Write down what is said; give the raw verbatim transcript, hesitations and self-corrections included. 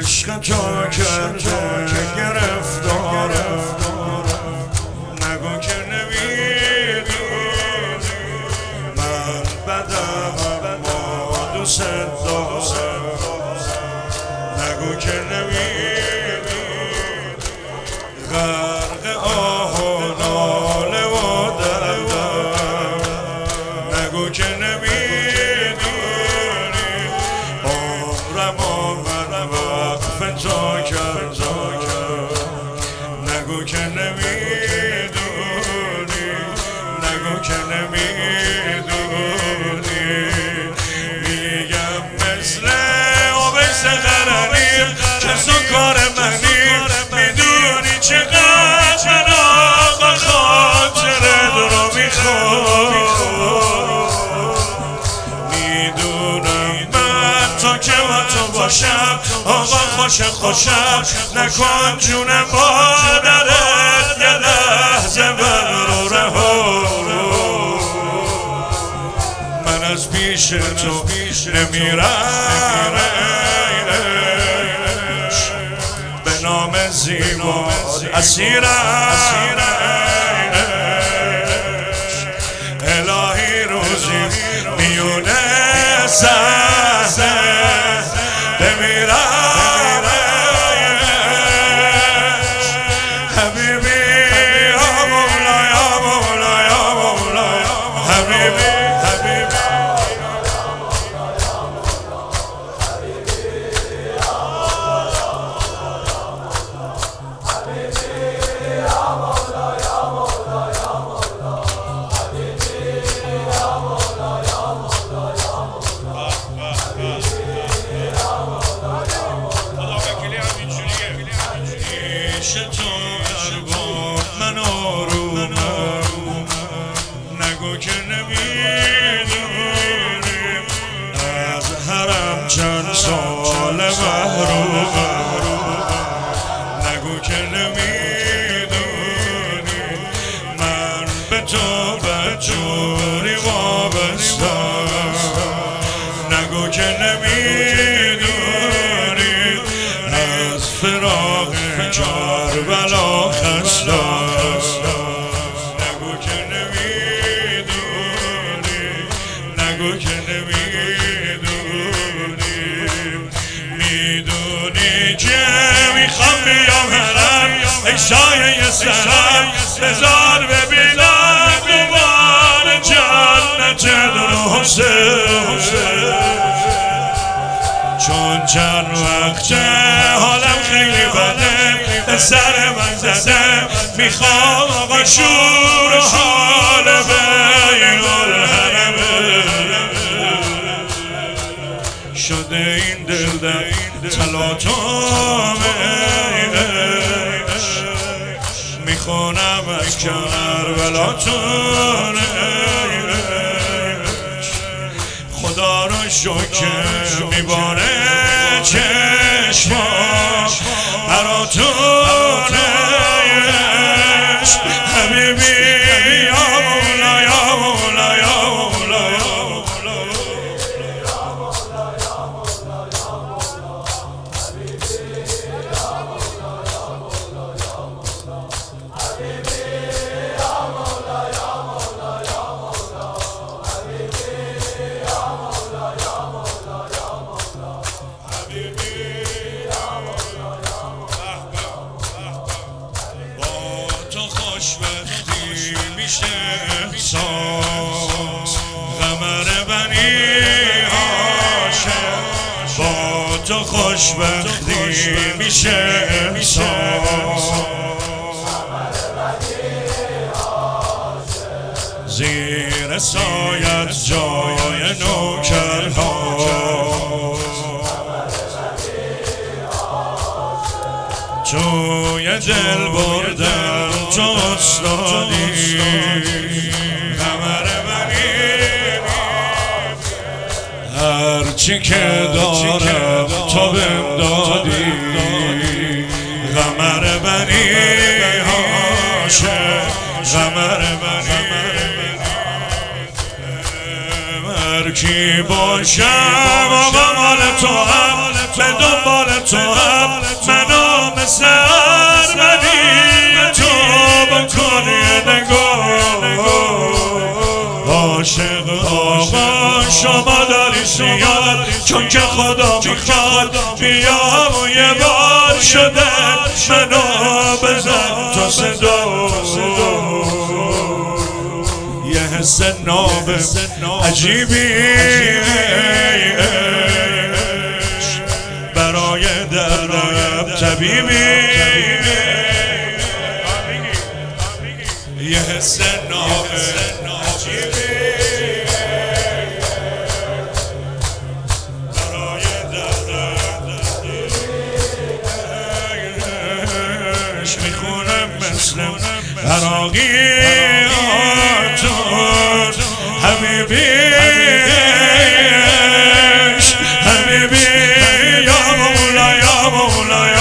عشق تو کرده گرفتارم، نگو که نمیدونی من بدم ما دوست دارم، نگو که نمیدونی غرق آه و ناله و دردم، نگو که نمیدونی عمرم و من وقف تو کردم، نگو که نمیدونی، نگو که نمیدونی. میگم مثل عبیس قرنی که سکار منی، میدونی چقدر من آقا خاطرت رو میخوام، میدونم من تا که با تو باشم آقا خوش خوشم، نکن جون مادرت یه لحظه من رو رها، من از پیش تو نمیرم به نام زیبا اسیرم، الهی روزی میونه صحنه بمیرم، حبیبی یا مولا یا مولا یا مولا، حبیبی حبیبی من آرومم، نگو که نمیدونی از حرم چند سال محرومم، نگو که نمیدونی من به تو بدجوری وابستم، نگو که نمیدونی از فراق کربلا خستم، نگو که نمیدونی، نگو که نمیدونی. میدونی که میخوام بیام حرم ای سایه سرم، بذار ببینم دوباره جنت رو حسین، چون چند وقت حالم خیلی بده سر من زده، میخوام آقا شور حال بین الحرمه، شده این دل در تلاطم میخونم از کربلاتون، خدا رو شکر میباره چشمام براتونه، حبیبی یا مولا یا مولا یا مولا یا مولا، خوشبختی میشه احساس قمر بنی هاشم، با تو خوشبختی میشه احساس زیر سایت جای نوکرها، توی دل بردم تو استادی، قمر منی هرچی که دارم تو بهم دادی، قمر منی هاشم، قمر منی هر کی باشم آقا مال تو هم، به دنبال تو هم شما داری زیاد، چون که خدا میخواد بیام و یه بار شده منو بزن تا صدا. یه حس ناب عجیبی برای دردم طبیبی، یه حس ناب عجیبی برای دردم میخونم مثل عراقیاتون حبیبیش حبیبی یا مولا یا مولا